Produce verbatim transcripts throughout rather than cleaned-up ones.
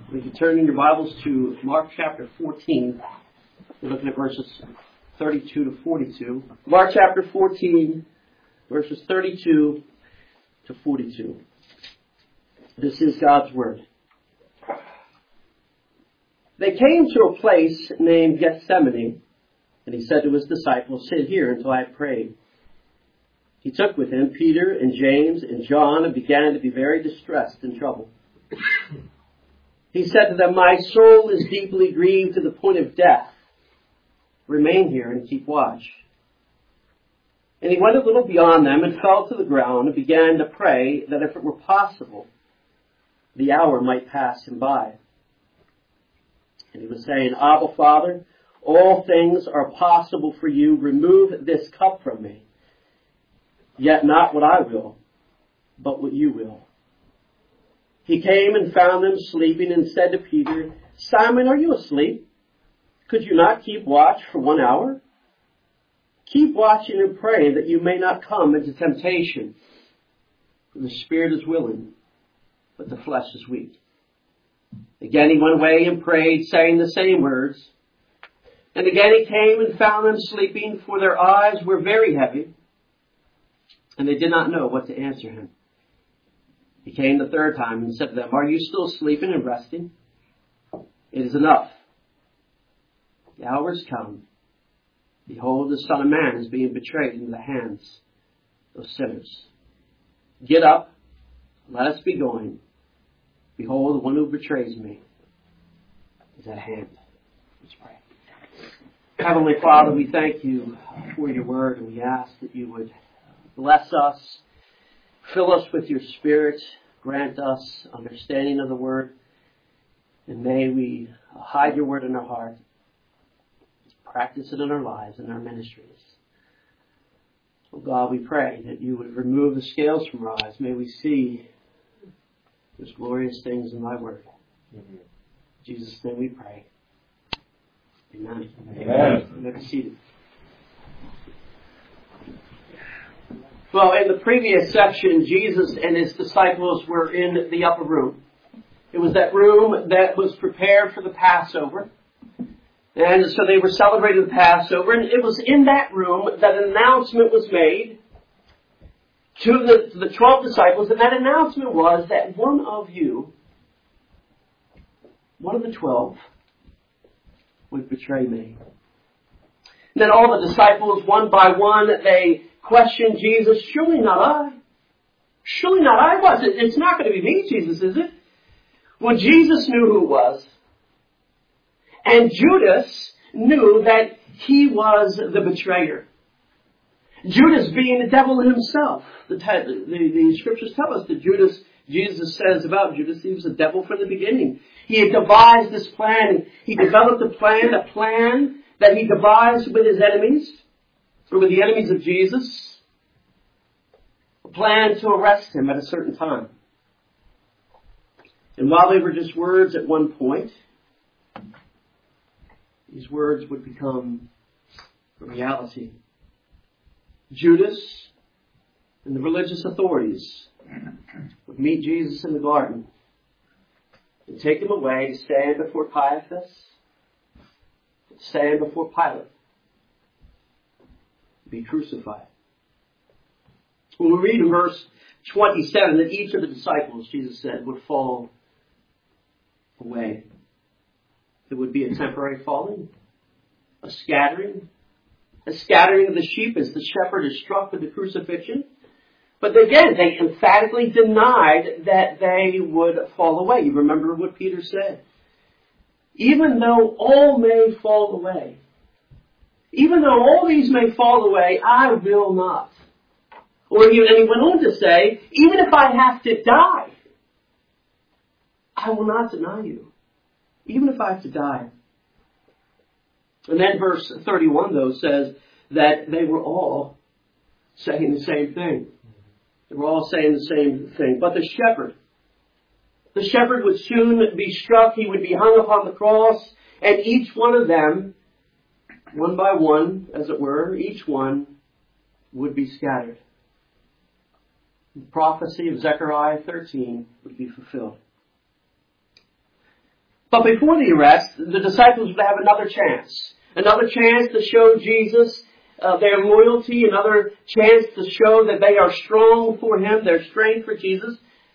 We can turn in your Bibles to Mark chapter fourteen. We're looking at verses thirty-two to forty-two. Mark chapter fourteen, verses thirty-two to forty-two. This is God's Word. They came to a place named Gethsemane, and he said to his disciples, "Sit here until I pray." He took with him Peter and James and John and began to be very distressed and troubled. He said to them, "My soul is deeply grieved to the point of death. Remain here and keep watch." And he went a little beyond them and fell to the ground and began to pray that if it were possible, the hour might pass him by. And he was saying, "Abba, Father, all things are possible for you. Remove this cup from me. Yet not what I will, but what you will." He came and found them sleeping and said to Peter, "Simon, are you asleep? Could you not keep watch for one hour? Keep watching and pray that you may not come into temptation. For the spirit is willing, but the flesh is weak." Again he went away and prayed, saying the same words. And again he came and found them sleeping, for their eyes were very heavy, and they did not know what to answer him. He came the third time and said to them, "Are you still sleeping and resting? It is enough. The hour has come. Behold, the Son of Man is being betrayed into the hands of sinners. Get up, let us be going. Behold, the one who betrays me is at hand." Let's pray. Heavenly Father, we thank you for your word, and we ask that you would bless us, fill us with your Spirit, grant us understanding of the word, and may we hide your word in our heart, practice it in our lives and our ministries. Oh God, we pray that you would remove the scales from our eyes. May we see those glorious things in thy word. Mm-hmm. In Jesus' name we pray. Amen. Amen. You may be seated. Well, in the previous section, Jesus and his disciples were in the upper room. It was that room that was prepared for the Passover. And so they were celebrating the Passover. And it was in that room that an announcement was made to the, to the twelve disciples. And that announcement was that one of you, one of the twelve, would betray me. And then all the disciples, one by one, they questioned Jesus. "Surely not I. Surely not I was it. It's not going to be me, Jesus, is it?" Well, Jesus knew who it was. And Judas knew that he was the betrayer. Judas being the devil himself. The, the, the scriptures tell us that Judas, Jesus says about Judas, he was a devil from the beginning. He had devised this plan. He developed a plan, a plan that he devised with his enemies, or with the enemies of Jesus, a plan to arrest him at a certain time. And while they were just words at one point, these words would become a reality. Judas and the religious authorities would meet Jesus in the garden and take him away to stand before Caiaphas, to stand before Pilate, to be crucified. When we read in verse twenty-seven that each of the disciples, Jesus said, would fall away. It would be a temporary falling, a scattering, a scattering of the sheep as the shepherd is struck with the crucifixion. But again, they emphatically denied that they would fall away. You remember what Peter said. Even though all may fall away, even though all these may fall away, I will not. Or he, and he went on to say, even if I have to die, I will not deny you. Even if I have to die. And then verse thirty-one, though, says that they were all saying the same thing. They were all saying the same thing. But the shepherd, the shepherd would soon be struck. He would be hung upon the cross. And each one of them, one by one, as it were, each one would be scattered. The prophecy of Zechariah thirteen would be fulfilled. But before the arrest, the disciples would have another chance. Another chance to show Jesus uh, their loyalty. Another chance to show that they are strong for Him, their strength for Jesus.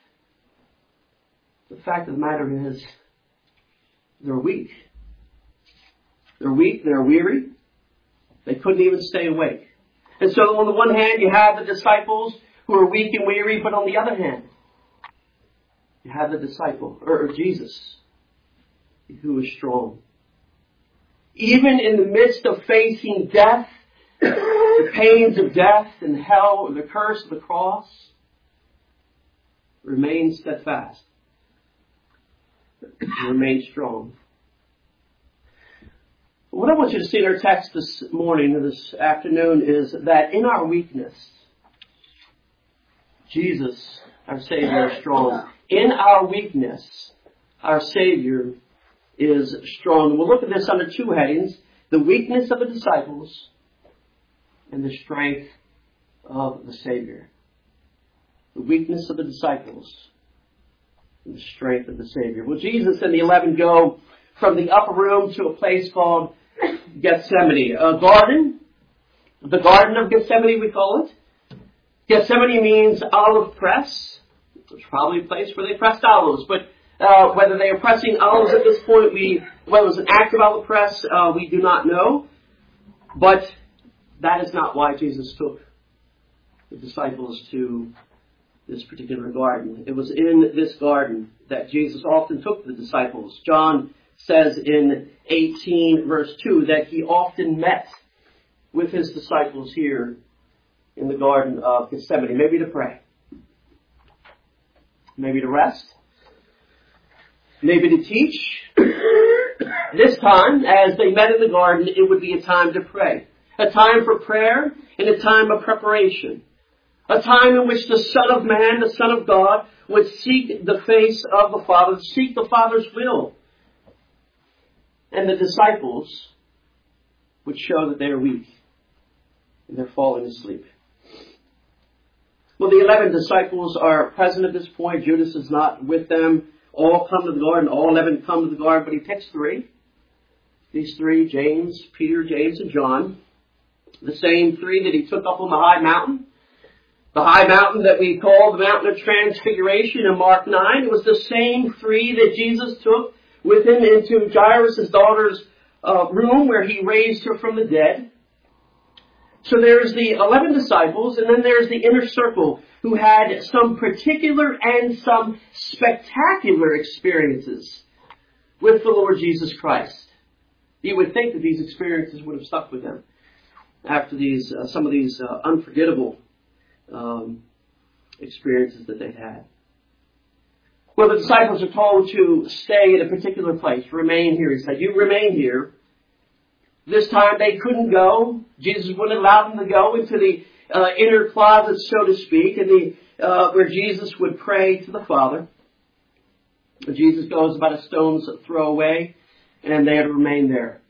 The fact of the matter is, they're weak. They're weak, they're weary. They couldn't even stay awake. And so on the one hand, you have the disciples who are weak and weary, but on the other hand, you have the disciple, or, or Jesus, who is strong. Even in the midst of facing death, the pains of death and hell, or the curse of the cross, remain steadfast. Remain strong. What I want you to see in our text this morning, or this afternoon, is that in our weakness, Jesus, our Savior, is strong. In our weakness, our Savior is strong. We'll look at this under two headings: the weakness of the disciples and the strength of the Savior. The weakness of the disciples and the strength of the Savior. Well, Jesus and the eleven go from the upper room to a place called Gethsemane, a garden, the Garden of Gethsemane we call it. Gethsemane means olive press. It's probably a place where they pressed olives, but uh, whether they are pressing olives at this point, we whether it was an active olive press, uh, we do not know. But that is not why Jesus took the disciples to this particular garden. It was in this garden that Jesus often took the disciples. John says in eighteen verse two that he often met with his disciples here in the Garden of Gethsemane. Maybe to pray. Maybe to rest. Maybe to teach. This time, as they met in the garden, it would be a time to pray. A time for prayer and a time of preparation. A time in which the Son of Man, the Son of God, would seek the face of the Father, seek the Father's will. And the disciples would show that they are weak and they're falling asleep. Well, the eleven disciples are present at this point. Judas is not with them. All come to the garden. All eleven come to the garden, but he picks three. These three, James, Peter, James, and John. The same three that he took up on the high mountain. The high mountain that we call the Mountain of Transfiguration in Mark nine. It was the same three that Jesus took with him into Jairus' daughter's uh, room where he raised her from the dead. So there's the eleven disciples, and then there's the inner circle who had some particular and some spectacular experiences with the Lord Jesus Christ. You would think that these experiences would have stuck with them after these uh, some of these uh, unforgettable um, experiences that they'd had. Well, the disciples are told to stay in a particular place, remain here. He said, you remain here. This time they couldn't go. Jesus wouldn't allow them to go into the uh, inner closet, so to speak, and the, uh, where Jesus would pray to the Father. Jesus goes about a stone's throw away, and they had to remain there.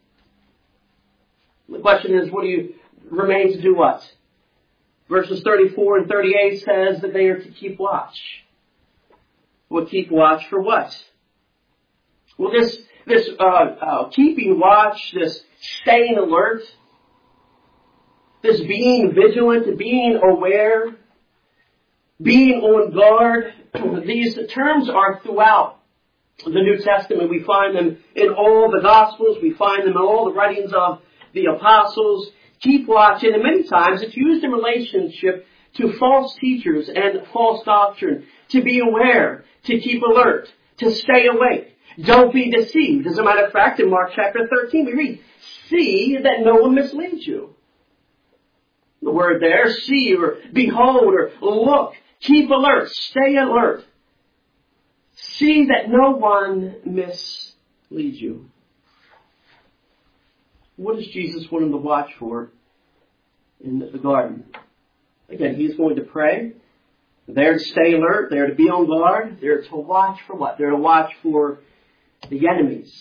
The question is, what do you remain to do what? Verses thirty-four and thirty-eight says that they are to keep watch. Well, keep watch for what? Well, this this uh, uh, keeping watch, this staying alert, this being vigilant, being aware, being on guard, these terms are throughout the New Testament. We find them in all the Gospels. We find them in all the writings of the apostles. Keep watch, and many times it's used in relationship to false teachers and false doctrine. To be aware, to keep alert, to stay awake. Don't be deceived. As a matter of fact, in Mark chapter thirteen, we read, see that no one misleads you. The word there, see or behold or look. Keep alert. Stay alert. See that no one misleads you. What does Jesus want them to watch for in the garden? Again, he's going to pray. They're to stay alert. They're to be on guard. They're to watch for what? They're to watch for the enemies.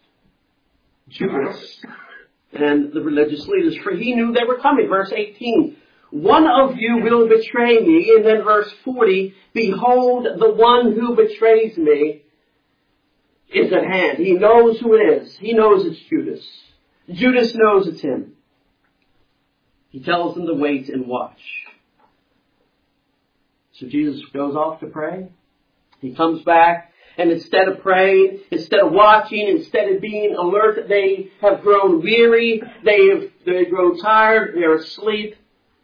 Judas and the religious leaders. For he knew they were coming. Verse eighteen. One of you will betray me. And then verse forty. Behold, the one who betrays me is at hand. He knows who it is. He knows it's Judas. Judas knows it's him. He tells them to wait and watch. So Jesus goes off to pray. He comes back, and instead of praying, instead of watching, instead of being alert, they have grown weary, they have they grow tired, they're asleep.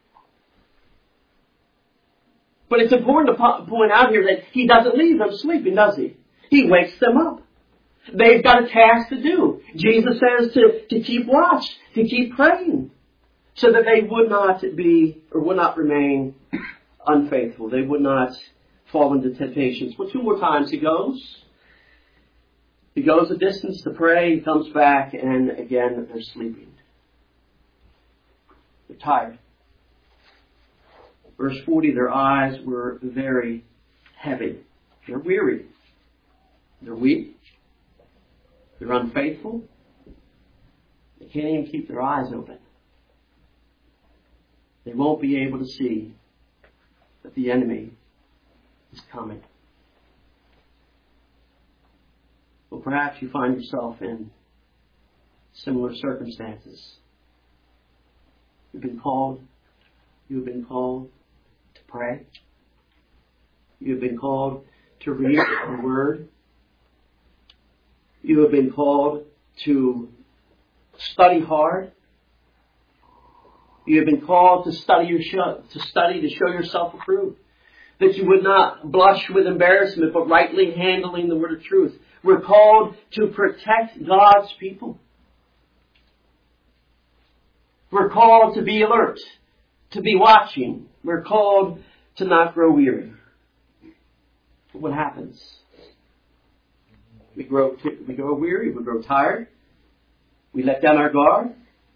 But it's important to po- point out here that he doesn't leave them sleeping, does he? He wakes them up. They've got a task to do. Jesus says to, to keep watch, to keep praying, so that they would not be, or would not remain unfaithful. They would not fall into temptations. Well, two more times he goes. He goes a distance to pray, he comes back, and again, they're sleeping. They're tired. Verse forty, their eyes were very heavy. They're weary. They're weak. They're unfaithful. They can't even keep their eyes open. They won't be able to see that the enemy is coming. Well, perhaps you find yourself in similar circumstances. You've been called. You've been called to pray. You've been called to read the Word. You have been called to study hard. You have been called to study your show, to study to show yourself approved. That you would not blush with embarrassment, but rightly handling the word of truth. We're called to protect God's people. We're called to be alert, to be watching. We're called to not grow weary. But what happens? We grow, we grow weary, we grow tired, we let down our guard.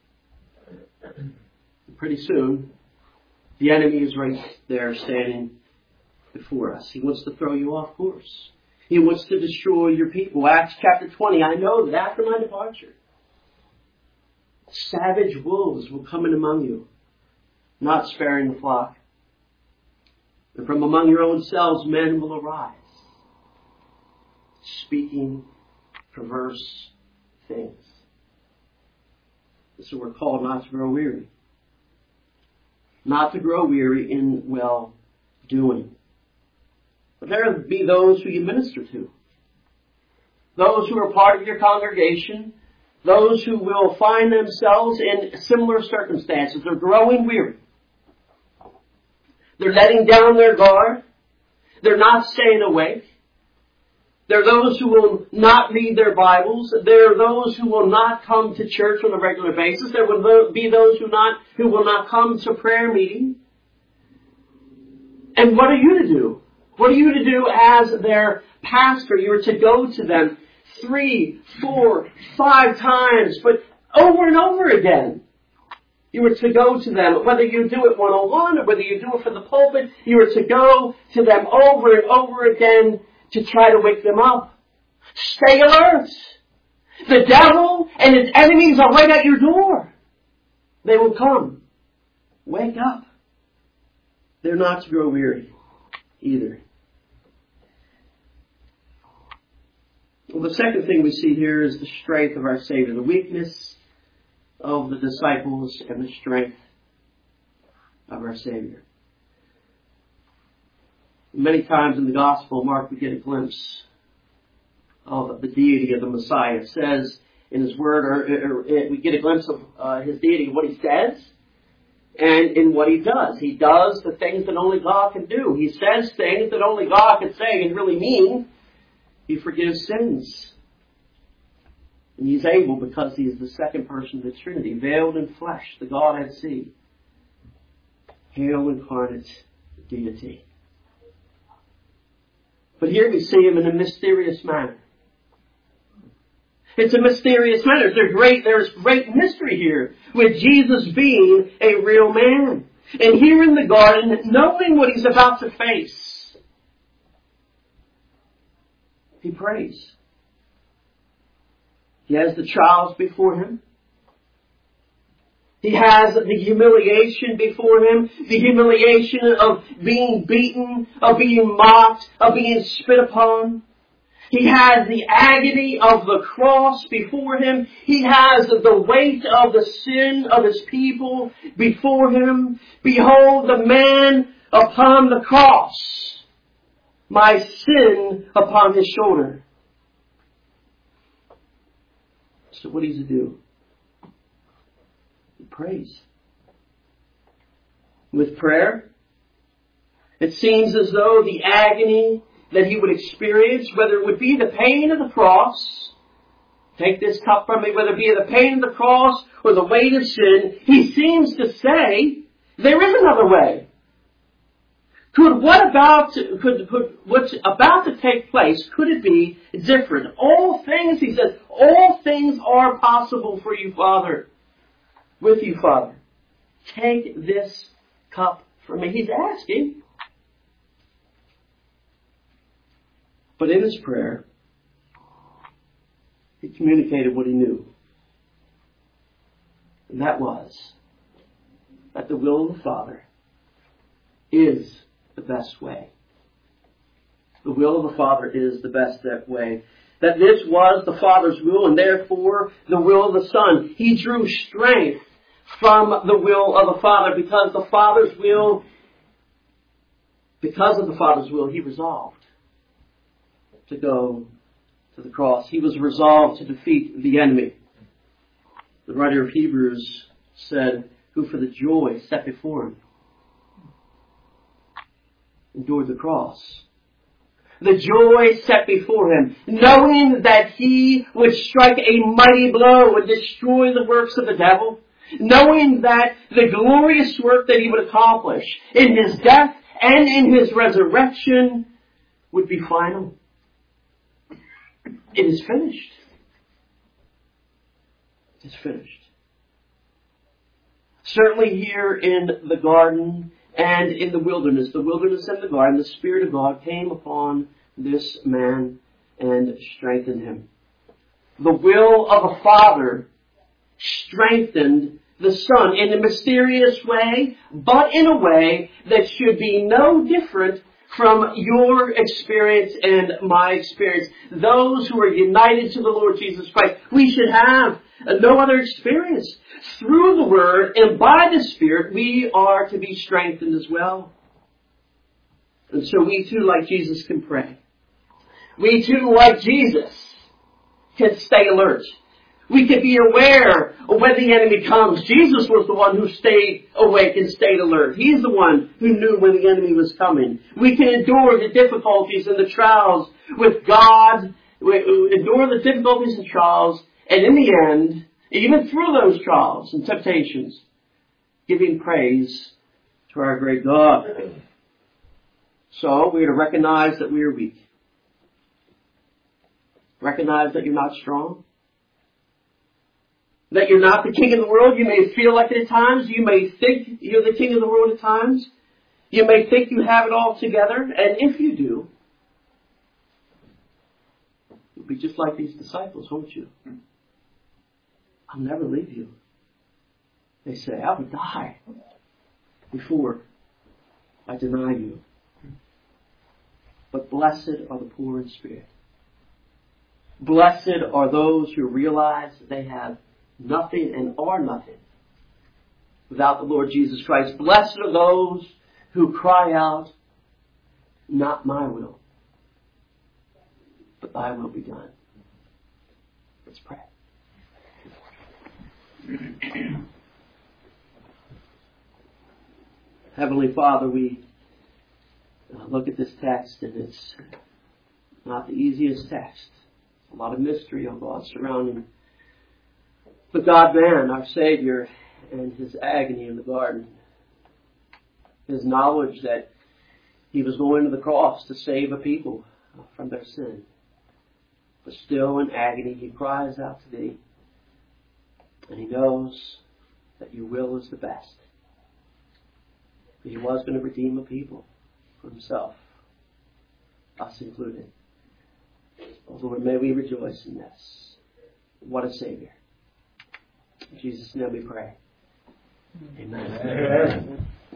And pretty soon, the enemy is right there standing before us. He wants to throw you off course. He wants to destroy your people. Acts chapter twenty, I know that after my departure, savage wolves will come in among you, not sparing the flock. And from among your own selves men will arise, speaking perverse things. So we're called not to grow weary. Not to grow weary in well-doing. But there will be those who you minister to. Those who are part of your congregation. Those who will find themselves in similar circumstances. They're growing weary. They're letting down their guard. They're not staying awake. There are those who will not read their Bibles. There are those who will not come to church on a regular basis. There will be those who not who will not come to prayer meeting. And what are you to do? What are you to do as their pastor? You are to go to them three, four, five times, but over and over again. You are to go to them, whether you do it one-on-one or whether you do it for the pulpit, you are to go to them over and over again to try to wake them up. Stay alert. The devil and his enemies are right at your door. They will come. Wake up. They're not to grow weary either. Well, the second thing we see here is the strength of our Savior. The weakness of the disciples and the strength of our Savior. Many times in the Gospel, Mark, we get a glimpse of the deity of the Messiah. It says in His Word, or, or, or we get a glimpse of uh, His deity, what He says, and in what He does. He does the things that only God can do. He says things that only God can say and really mean. He forgives sins. And He's able because He is the second person of the Trinity, veiled in flesh, the Godhead see. Hail incarnate deity. But here we see Him in a mysterious manner. It's a mysterious manner. There's great, there's great mystery here with Jesus being a real man. And here in the garden, knowing what He's about to face, He prays. He has the trials before Him. He has the humiliation before Him, the humiliation of being beaten, of being mocked, of being spit upon. He has the agony of the cross before him. He has the weight of the sin of his people before him. Behold the man upon the cross, my sin upon his shoulder. So what does he do? He prays. With prayer, it seems as though the agony that he would experience, whether it would be the pain of the cross, take this cup from me, whether it be the pain of the cross or the weight of sin, he seems to say, there is another way. Could what about, could, could what's about to take place, could it be different? All things, he says, all things are possible for you, Father. With you, Father. Take this cup from me. He's asking. But in his prayer, he communicated what he knew. And that was that the will of the Father is the best way. The will of the Father is the best way. That this was the Father's will and therefore the will of the Son. He drew strength from the will of the Father because the Father's will, because of the Father's will, he resolved to go to the cross. He was resolved to defeat the enemy. The writer of Hebrews said, who for the joy set before him endured the cross. The joy set before him, knowing that he would strike a mighty blow and destroy the works of the devil, knowing that the glorious work that he would accomplish in his death and in his resurrection would be final. It is finished. It is finished. Certainly here in the garden and in the wilderness, the wilderness and the garden, the Spirit of God came upon this man and strengthened him. The will of the Father strengthened the Son in a mysterious way, but in a way that should be no different from your experience and my experience. Those who are united to the Lord Jesus Christ, we should have no other experience. Through the Word and by the Spirit, we are to be strengthened as well. And so we too, like Jesus, can pray. We too, like Jesus, can stay alert. We can be aware of when the enemy comes. Jesus was the one who stayed awake and stayed alert. He's the one who knew when the enemy was coming. We can endure the difficulties and the trials with God. We endure the difficulties and trials. And in the end, even through those trials and temptations, giving praise to our great God. So we are to recognize that we are weak. Recognize that you're not strong. That you're not the king of the world. You may feel like it at times. You may think you're the king of the world at times. You may think you have it all together. And if you do, you'll be just like these disciples, won't you? I'll never leave you. They say, I would die before I deny you. But blessed are the poor in spirit. Blessed are those who realize that they have nothing and are nothing without the Lord Jesus Christ. Blessed are those who cry out, not my will, but thy will be done. Let's pray. Heavenly Father, we look at this text and it's not the easiest text. A lot of mystery, oh God, surrounding the God-man, our Savior, and His agony in the garden. His knowledge that He was going to the cross to save a people from their sin. But still in agony, He cries out to Thee. And He knows that Your will is the best. He was going to redeem a people for Himself, us included. Oh Lord, may we rejoice in this. What a Savior. In Jesus' name we pray. Amen. Amen.